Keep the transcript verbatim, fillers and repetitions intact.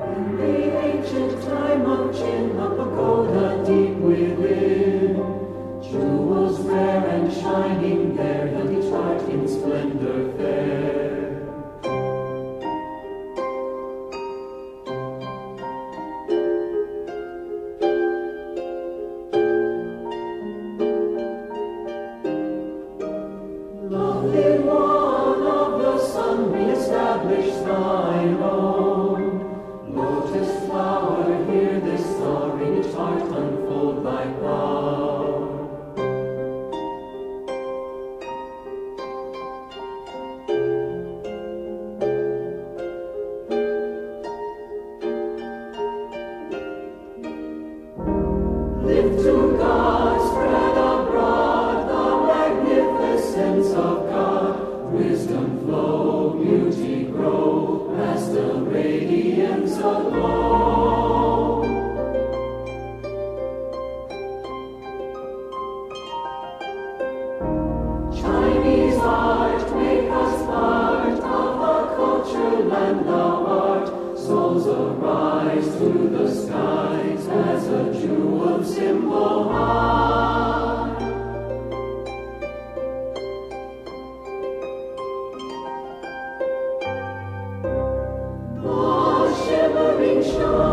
In the ancient time of Chin, a pagoda deep within, jewels rare and shining there, held each heart in splendor fair. Lovely one of the sun, re-establish thine own. Lotus flower, hear this song, in each heart unfold thy power. Lift to God, spread abroad the magnificence of God. Wisdom flow, beauty grow, as the radiance aglow. Chinese art, make us part of the culture land thou art. Souls arise to the skies as a jewel symbol high. The shimmering shine